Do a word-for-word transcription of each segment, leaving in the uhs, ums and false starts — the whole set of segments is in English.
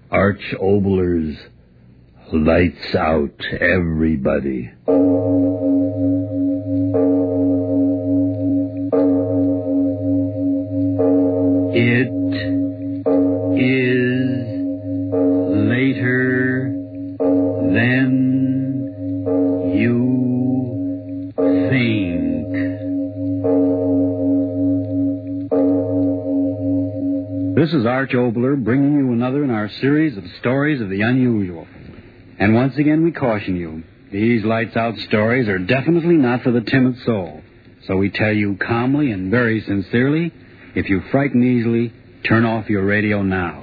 Arch Oboler's Lights Out, Everybody. It is later than you think. This is Arch Oboler bringing you another in our series of stories of the unusual. And once again we caution you, these lights out stories are definitely not for the timid soul. So we tell you calmly and very sincerely, if you frighten easily, turn off your radio now.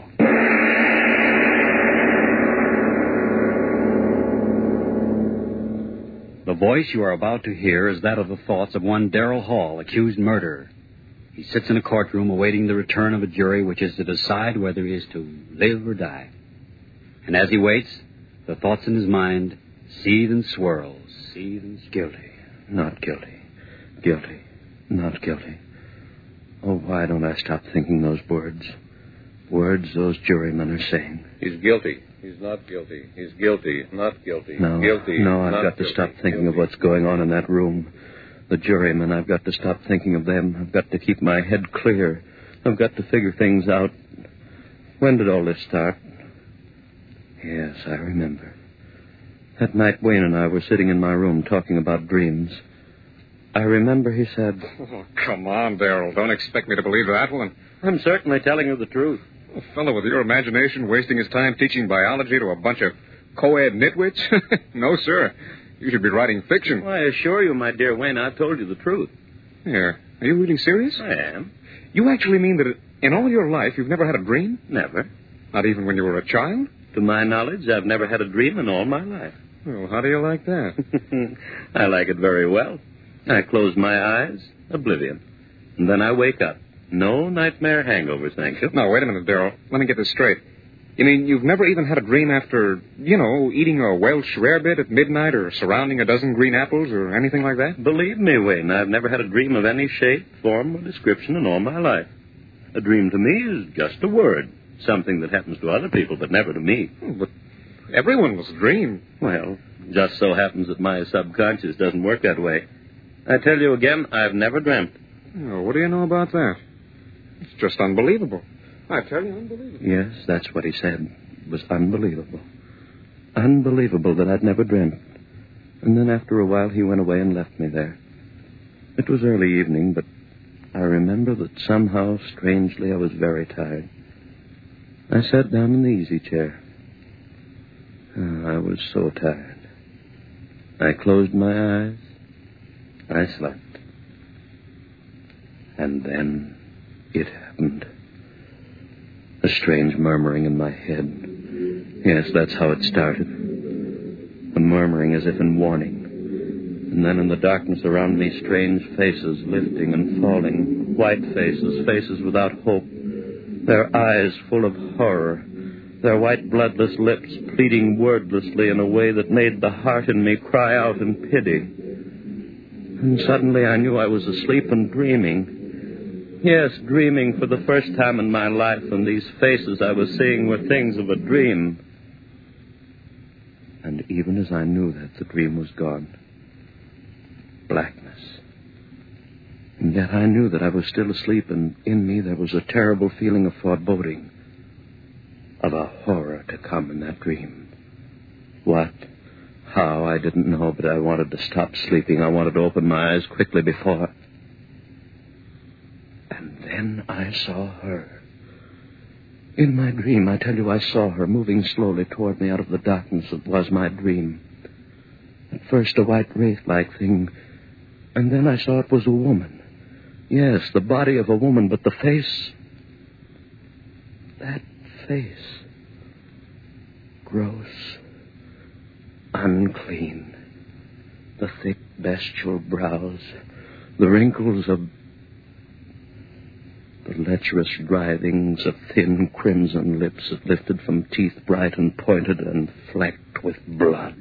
The voice you are about to hear is that of the thoughts of one Darrell Hall, accused murderer. He sits in a courtroom awaiting the return of a jury which is to decide whether he is to live or die. And as he waits, the thoughts in his mind seethe and swirl, seethe and guilty, not guilty, guilty, not guilty. Oh, why don't I stop thinking those words? Words those jurymen are saying. He's guilty. He's not guilty. He's guilty. Not guilty. No, guilty. No, I've not got to guilty. stop thinking guilty. of what's going on in that room. The jurymen, I've got to stop thinking of them. I've got to keep my head clear. I've got to figure things out. When did all this start? Yes, I remember. That night Wayne and I were sitting in my room talking about dreams. I remember he said... Oh, come on, Darrell. Don't expect me to believe that one. I'm certainly telling you the truth. A fellow with your imagination wasting his time teaching biology to a bunch of co-ed nitwits? No, sir. You should be writing fiction. Well, I assure you, my dear Wayne, I've told you the truth. Here. Are you really serious? I am. You actually mean that in all your life you've never had a dream? Never. Not even when you were a child? To my knowledge, I've never had a dream in all my life. Well, how do you like that? I like it very well. I close my eyes, oblivion. And then I wake up. No nightmare hangovers, thank you. No, wait a minute, Darrell. Let me get this straight. You mean you've never even had a dream after, you know, eating a Welsh rarebit at midnight or surrounding a dozen green apples or anything like that? Believe me, Wayne, I've never had a dream of any shape, form, or description in all my life. A dream to me is just a word, something that happens to other people, but never to me. But everyone was a dream. Well, just so happens that my subconscious doesn't work that way. I tell you again, I've never dreamt. Oh, what do you know about that? It's just unbelievable. I tell you, unbelievable. Yes, that's what he said. It was unbelievable. Unbelievable that I'd never dreamt. And then after a while, he went away and left me there. It was early evening, but I remember that somehow, strangely, I was very tired. I sat down in the easy chair. Oh, I was so tired. I closed my eyes. I slept. And then it happened. A strange murmuring in my head. Yes, that's how it started. A murmuring as if in warning. And then in the darkness around me, strange faces lifting and falling. White faces, faces without hope. Their eyes full of horror. Their white bloodless lips pleading wordlessly in a way that made the heart in me cry out in pity. And suddenly I knew I was asleep and dreaming. Yes, dreaming for the first time in my life, and these faces I was seeing were things of a dream. And even as I knew that, the dream was gone. Blackness. And yet I knew that I was still asleep, and in me there was a terrible feeling of foreboding, of a horror to come in that dream. What? How? I didn't know, but I wanted to stop sleeping. I wanted to open my eyes quickly before... And then I saw her. In my dream, I tell you, I saw her moving slowly toward me out of the darkness that was my dream. At first, a white wraith-like thing, and then I saw it was a woman. Yes, the body of a woman, but the face... That face... Gross. Unclean. The thick bestial brows. The wrinkles of... The lecherous writhings of thin crimson lips that lifted from teeth bright and pointed and flecked with blood.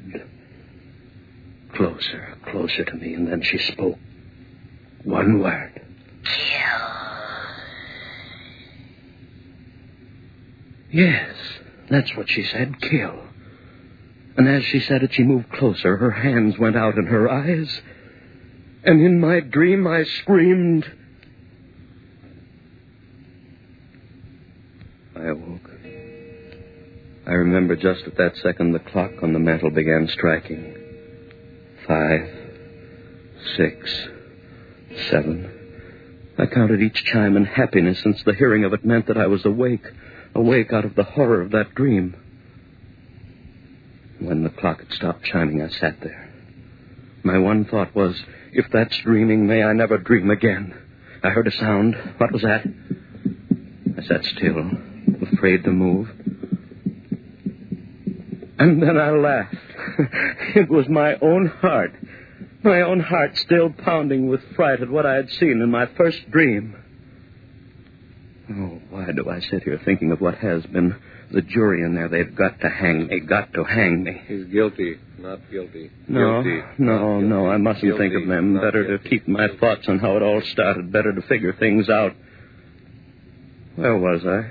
Closer, closer to me, and then she spoke. One word. Kill. Yes, That's what she said, kill. And as she said it, she moved closer. Her hands went out in her eyes. And in my dream, I screamed. I awoke. I remember just at that second the clock on the mantel began striking. Five, six, seven. I counted each chime in happiness, since the hearing of it meant that I was awake, awake out of the horror of that dream. When the clock had stopped chiming, I sat there. My one thought was, if that's dreaming, may I never dream again. I heard a sound. What was that? I sat still, afraid to move. And then I laughed. It was my own heart. My own heart still pounding with fright at what I had seen in my first dream. Oh, why do I sit here thinking of what has been? The jury in there, they've got to hang me, got to hang me. He's guilty, not guilty. No, guilty, no, guilty. no, I mustn't guilty, think of them. Better guilty. to keep my thoughts on how it all started. Better to figure things out. Where was I?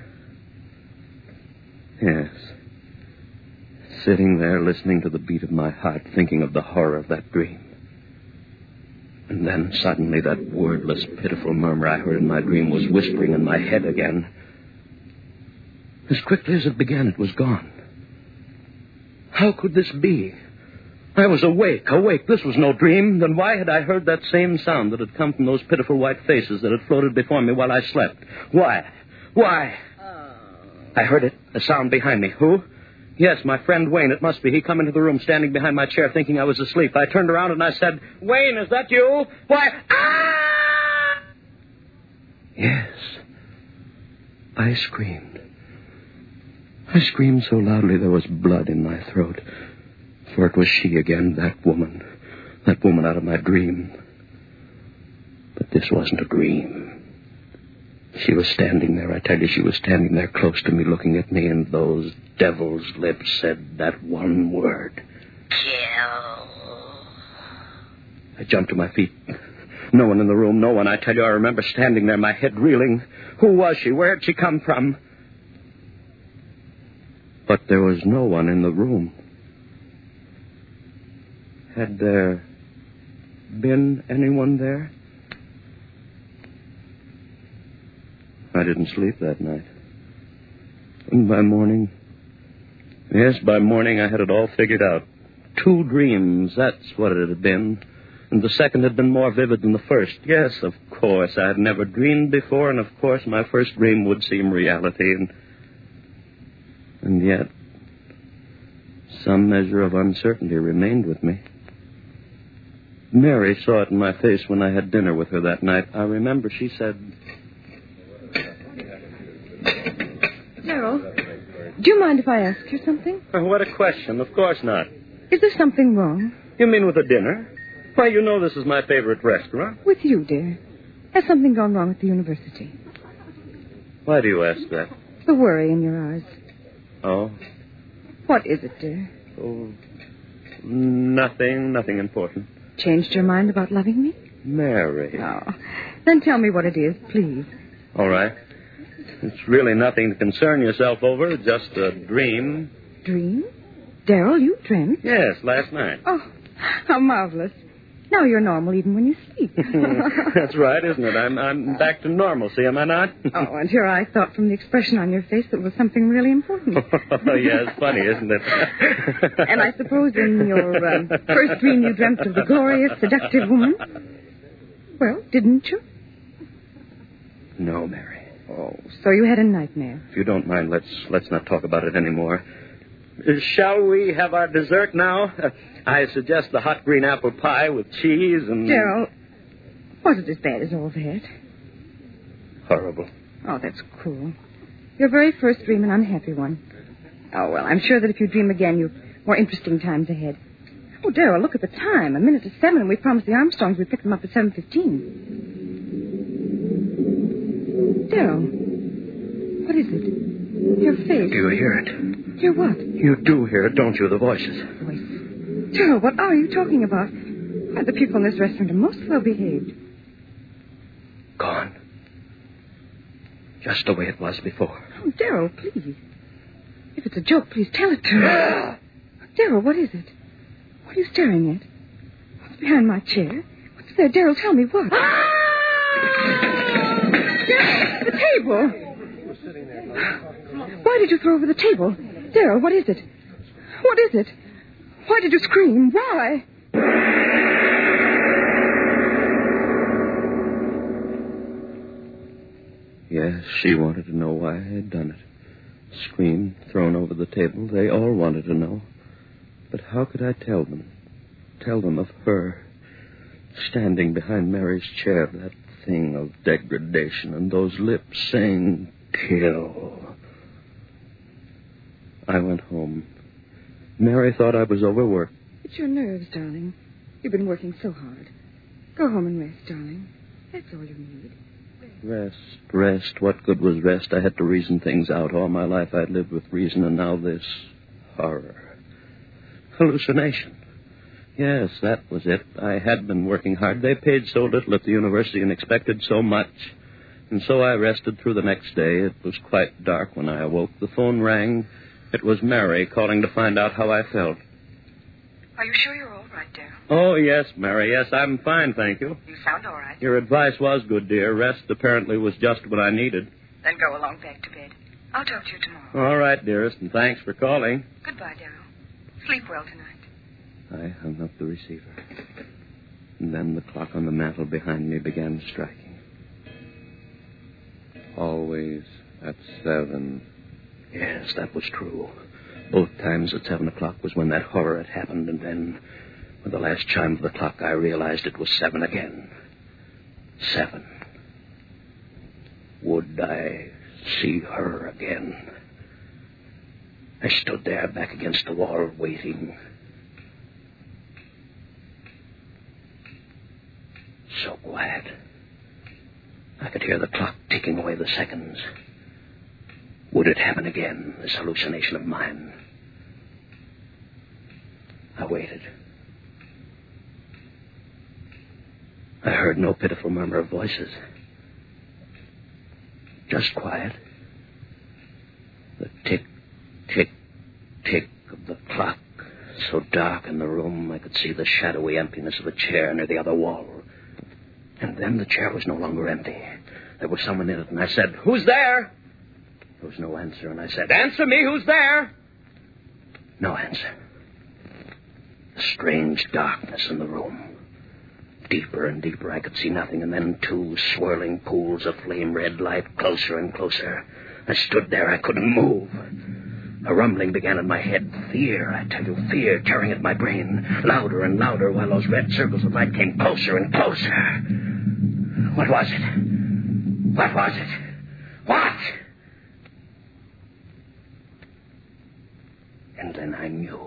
Yes. Sitting there, listening to the beat of my heart, thinking of the horror of that dream. And then suddenly that wordless, pitiful murmur I heard in my dream was whispering in my head again. As quickly as it began, it was gone. How could this be? I was awake, awake. This was no dream. Then why had I heard that same sound that had come from those pitiful white faces that had floated before me while I slept? Why? Why? Oh. I heard it, a sound behind me. Who? Yes, my friend Wayne, it must be. He come into the room standing behind my chair thinking I was asleep. I turned around and I said, Wayne, is that you? Why? Ah! Yes. I screamed. I screamed so loudly there was blood in my throat. For it was she again, that woman. That woman out of my dream. But this wasn't a dream. She was standing there, I tell you, she was standing there close to me, looking at me, and those devil's lips said that one word. Kill. I jumped to my feet. No one in the room, no one. I tell you, I remember standing there, my head reeling. Who was she? Where had she come from? But there was no one in the room. Had there been anyone there? I didn't sleep that night. And by morning... Yes, by morning I had it all figured out. Two dreams, that's what it had been. And the second had been more vivid than the first. Yes, of course, I had never dreamed before, and of course my first dream would seem reality. And, and yet, some measure of uncertainty remained with me. Mary saw it in my face when I had dinner with her that night. I remember she said... Darrell, do you mind if I ask you something? Oh, what a question. Of course not. Is there something wrong? You mean with the dinner? Why, you know this is my favorite restaurant. With you, dear. Has something gone wrong at the university? Why do you ask that? The worry in your eyes. Oh? What is it, dear? Oh, nothing, nothing important. Changed your mind about loving me? Mary. Oh, then tell me what it is, please. All right. It's really nothing to concern yourself over, just a dream. Dream? Darrell, you dreamt? Yes, last night. Oh, how marvelous. Now you're normal even when you sleep. That's right, isn't it? I'm I'm back to normalcy, am I not? Oh, and here I thought from the expression on your face that it was something really important. Oh, yeah, it's funny, isn't it? And I suppose in your um, first dream you dreamt of the glorious, seductive woman? Well, didn't you? No, Mary. Oh, so you had a nightmare. If you don't mind, let's let's not talk about it anymore. Uh, shall we have our dessert now? Uh, I suggest the hot green apple pie with cheese and... Darrell, was it as bad as all that? Horrible. Oh, that's cruel. Your very first dream, an unhappy one. Oh, well, I'm sure that if you dream again, you've more interesting times ahead. Oh, Darrell, look at the time. A minute to seven, and we promised the Armstrongs we'd pick them up at seven fifteen. Darrell, what is it? Your face. Do you hear it? Hear what? You do hear it, don't you, the voices? Voice. Darrell, what are you talking about? Why, the people in this restaurant are most well behaved. Gone. Just the way it was before. Oh, Darrell, please. If it's a joke, please tell it to me. Daryl, what is it? What are you staring at? What's behind my chair? What's there? Daryl, tell me what. Daryl, the table. Why did you throw over the table? Daryl, what is it? What is it? Why did you scream? Why? Yes, she wanted to know why I had done it. Scream, thrown over the table. They all wanted to know. But how could I tell them? Tell them of her. Standing behind Mary's chair, that thing of degradation, and those lips saying, kill. I went home. Mary thought I was overworked. It's your nerves, darling. You've been working so hard. Go home and rest, darling. That's all you need. Rest, rest. What good was rest? I had to reason things out. All my life I'd lived with reason, and now this horror. Hallucination. Yes, that was it. I had been working hard. They paid so little at the university and expected so much. And so I rested through the next day. It was quite dark when I awoke. The phone rang. It was Mary calling to find out how I felt. Are you sure you're all right, Daryl? Oh, yes, Mary. Yes, I'm fine, thank you. You sound all right. Your advice was good, dear. Rest apparently was just what I needed. Then go along back to bed. I'll talk to you tomorrow. All right, dearest, and thanks for calling. Goodbye, Daryl. Sleep well tonight. I hung up the receiver. And then the clock on the mantel behind me began striking. Always at seven. Yes, that was true. Both times at seven o'clock was when that horror had happened, and then, with the last chime of the clock, I realized it was seven again. Seven. Would I see her again? I stood there back against the wall, waiting. So quiet. I could hear the clock ticking away the seconds. Would it happen again, this hallucination of mine? I waited. I heard no pitiful murmur of voices. Just quiet. The tick, tick, tick of the clock. So dark in the room, I could see the shadowy emptiness of the chair near the other wall. And then the chair was no longer empty. There was someone in it, and I said, "Who's there?" There was no answer, and I said, "Answer me, who's there?" No answer. A strange darkness in the room. Deeper and deeper, I could see nothing, and then two swirling pools of flame-red light, closer and closer. I stood there, I couldn't move. A rumbling began in my head. Fear, I tell you, fear tearing at my brain. Louder and louder, while those red circles of light came closer and closer. What was it? What was it? What? And then I knew.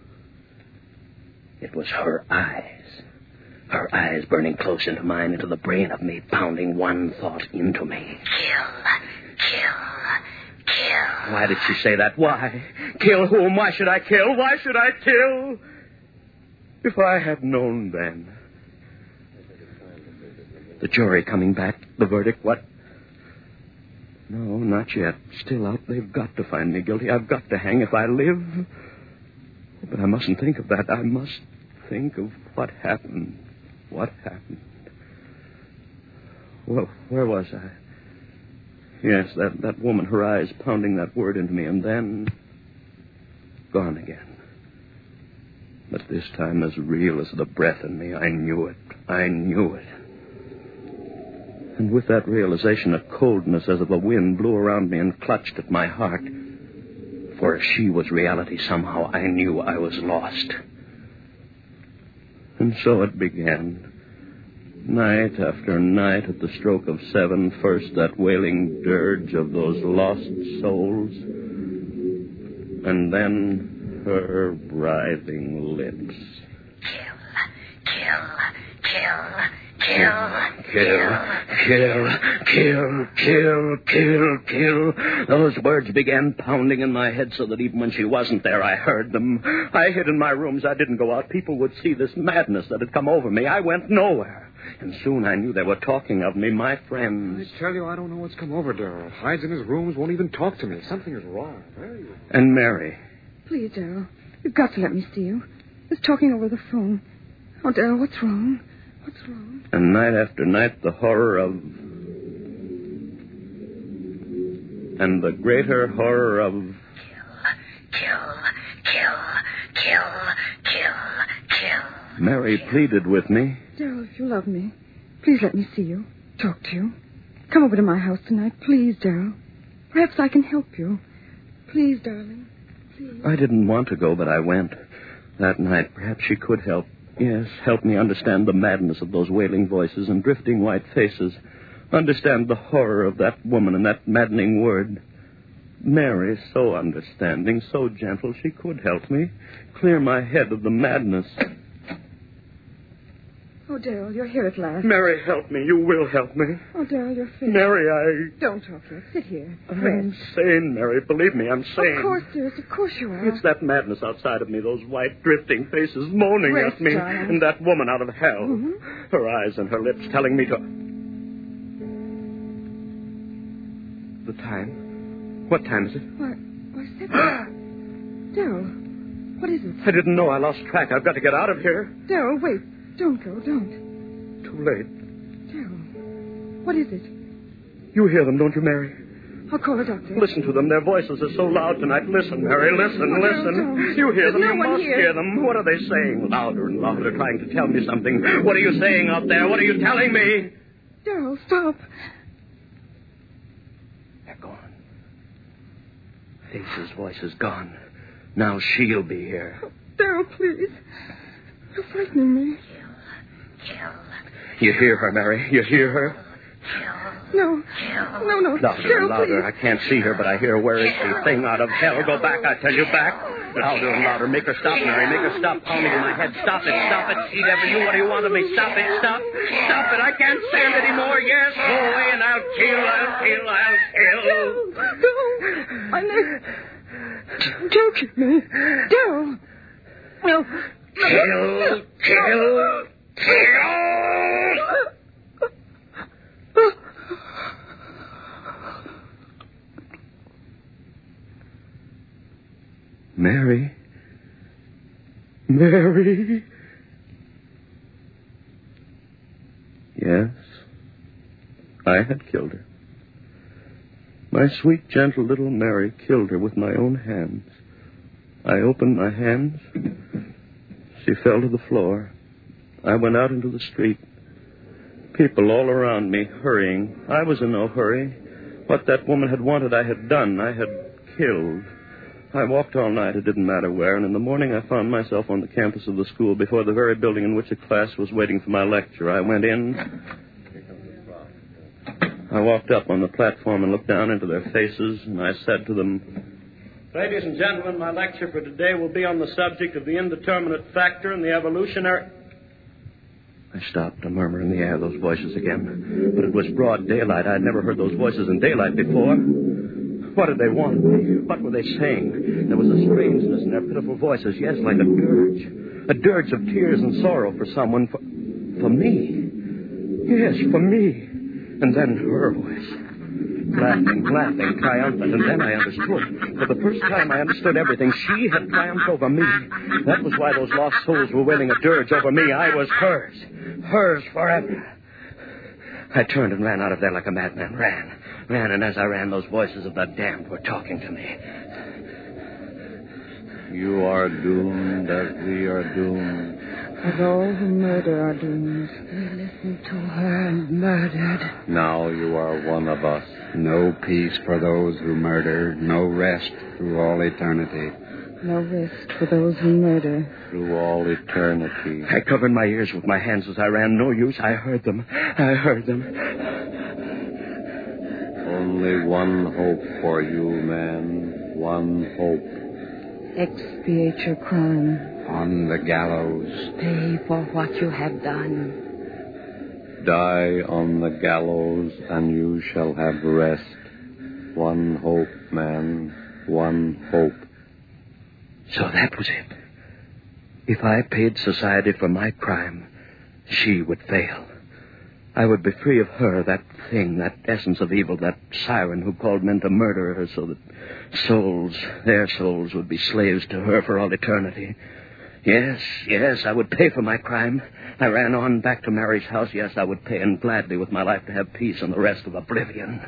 It was her eyes. Her eyes burning close into mine, into the brain of me, pounding one thought into me. Kill. Kill. Kill. Why did she say that? Why? Kill whom? Why should I kill? Why should I kill? If I had known then. The jury coming back, the verdict, what? No, not yet. Still out. They've got to find me guilty. I've got to hang if I live. But I mustn't think of that. I must think of what happened. What happened? Well, where was I? Yes, that, that woman, her eyes pounding that word into me, and then gone again. But this time as real as the breath in me. I knew it. I knew it. And with that realization, a coldness as of a wind blew around me and clutched at my heart. For if she was reality, somehow I knew I was lost. And so it began. Night after night at the stroke of seven, first that wailing dirge of those lost souls, and then her writhing lips. Kill. Kill. Kill. kill, Kill, kill, kill, kill, kill, kill. Those words began pounding in my head so that even when she wasn't there, I heard them. I hid in my rooms. I didn't go out. People would see this madness that had come over me. I went nowhere. And soon I knew they were talking of me, my friends. I tell you, I don't know what's come over Darrell. Hides in his rooms, won't even talk to me. Something is wrong. Very wrong. And Mary. Please, Darrell, you've got to let me see you. Just talking over the phone. Oh, Darrell, what's wrong? What's wrong? And night after night, the horror of... And the greater horror of... kill, kill, kill, kill, kill. Mary pleaded with me. Darrell, if you love me, please let me see you. Talk to you. Come over to my house tonight. Please, Darrell. Perhaps I can help you. Please, darling. Please. I didn't want to go, but I went. That night, perhaps she could help. Yes, help me understand the madness of those wailing voices and drifting white faces. Understand the horror of that woman and that maddening word. Mary, so understanding, so gentle, she could help me. Clear my head of the madness. Oh, Darrell, you're here at last. Mary, help me. You will help me. Oh, Darrell, you're fit. Mary, I... Don't talk yet. Sit here. I'm Rest. sane, Mary. Believe me, I'm sane. Of course, dearest. Of course you are. It's that madness outside of me, those white, drifting faces moaning Rest, at me, darling. and that woman out of hell. Mhm. Her eyes and her lips telling me to... The time? What time is it? Why, why, seven. Darrell, what is it? I didn't know. I lost track. I've got to get out of here. Darrell, wait. Don't go. Don't. Too late. Darrell, what is it? You hear them, don't you, Mary? I'll call a doctor. Listen to them. Their voices are so loud tonight. Listen, Mary. Listen, Oh, no, listen. don't. You hear them. There's You no one must here. hear them. What are they saying? Louder and louder, trying to tell me something. What are you saying out there? What are you telling me? Darrell, stop. They're gone. Face's voice is gone. Now she'll be here. Darrell, please. You're frightening me. Kill, You hear her, Mary? You hear her? kill, No. kill. No, no. Louder Darrell, and louder. please. I can't see her, but I hear her. Where is she? Thing out of hell. Go back, I tell you, back. Louder and louder. Make her stop, Mary. Make her stop pounding in my head. Stop it. Stop it. She never you. What do you want of me? Stop it. Stop. Stop it. I can't stand it anymore. Yes, go away and I'll kill. I'll kill. I'll kill. Darrell, no. My neck. Don't kill me. Darrell. No. Kill. Kill. Kill. Mary. Mary. Yes, I had killed her. My sweet, gentle little Mary killed her with my own hands. I opened my hands. She fell to the floor. I went out into the street. People all around me hurrying. I was in no hurry. What that woman had wanted, I had done. I had killed. I walked all night, it didn't matter where, and in the morning I found myself on the campus of the school before the very building in which a class was waiting for my lecture. I went in. I walked up on the platform and looked down into their faces, and I said to them, "Ladies and gentlemen, my lecture for today will be on the subject of the indeterminate factor and the evolutionary..." I stopped, a murmur in the air, those voices again. But it was broad daylight. I had never heard those voices in daylight before. What did they want of me? What were they saying? There was a strangeness in their pitiful voices, yes, like a dirge. A dirge of tears and sorrow for someone, for, for me. Yes, for me. And then her voice. Laughing, laughing, triumphant. And then I understood. For the first time I understood everything. She had triumphed over me. That was why those lost souls were wailing a dirge over me. I was hers. Hers forever. I turned and ran out of there like a madman. Ran. Ran, and as I ran, those voices of the damned were talking to me. You are doomed as we are doomed. As all who murder are doomed. We listened to her and murdered. Now you are one of us. No peace for those who murder, no rest through all eternity. No rest for those who murder. Through all eternity. I covered my ears with my hands as I ran. No use. I heard them. I heard them. Only one hope for you, man. One hope. Expiate your crime. On the gallows. Pay for what you have done. die on the gallows, and you shall have rest. One hope, man, one hope. So that was it. If I paid society for my crime, she would fail. I would be free of her, that thing, that essence of evil, that siren who called men to murder her so that souls, their souls, would be slaves to her for all eternity. Yes, yes, I would pay for my crime. I ran on back to Mary's house. Yes, I would pay, and gladly with my life to have peace and the rest of oblivion.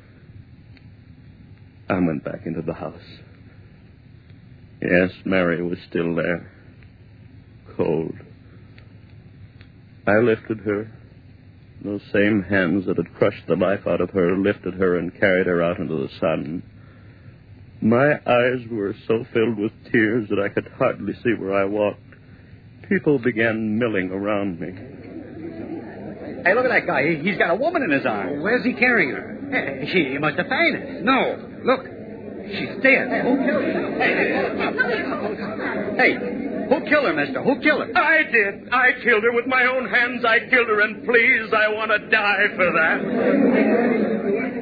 I went back into the house. Yes, Mary was still there. Cold. I lifted her. Those same hands that had crushed the life out of her lifted her and carried her out into the sun. My eyes were so filled with tears that I could hardly see where I walked. People began milling around me. Hey, look at that guy. He, he's got a woman in his arms. Where's he carrying her? Hey, she must have fainted. No, look. She's dead. Hey, who killed her? Hey, hey, who killed her, mister? Who killed her? I did. I killed her with my own hands. I killed her, and please, I want to die for that.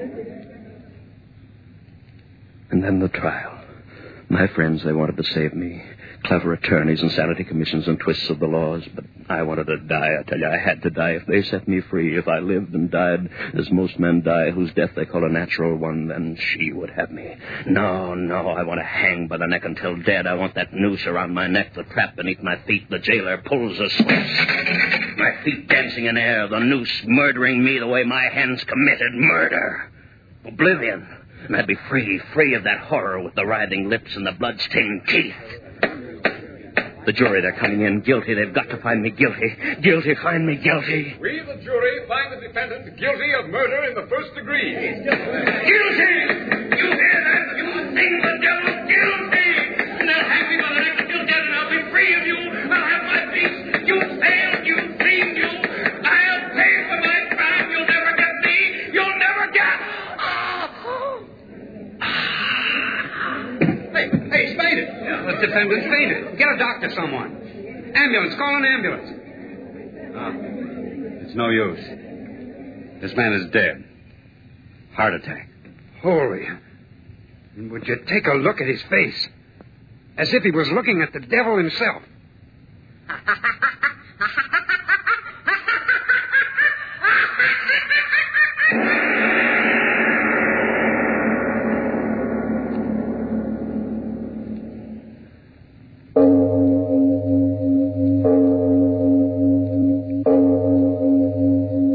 And then the trial. My friends, they wanted to save me. Clever attorneys, insanity commissions, and twists of the laws. But I wanted to die. I tell you, I had to die. If they set me free, if I lived and died as most men die, whose death they call a natural one, then she would have me. No, no, I want to hang by the neck until dead. I want that noose around my neck, the trap beneath my feet. The jailer pulls the switch. My feet dancing in air, the noose murdering me the way my hands committed murder. Oblivion. And I'd be free, free of that horror with the writhing lips and the blood-stained teeth. The jury, they're coming in guilty. They've got to find me guilty. Guilty, find me guilty. We, the jury, find the defendant guilty of murder in the first degree. Guilty! You hear that? You sing the devil guilty! And they'll hang me by the neck until dead, and I'll be free of you. I'll have my peace. You failed. You dreamed. You. I'll pay for my crime. You'll never get me. You'll never get... Hey, hey, he's fainted. Yeah, the defendant's fainted. Get a doctor, someone. Ambulance, call an ambulance. Uh, it's no use. This man is dead. Heart attack. Holy. And would you take a look at his face? As if he was looking at the devil himself.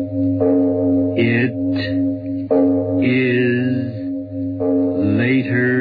It is later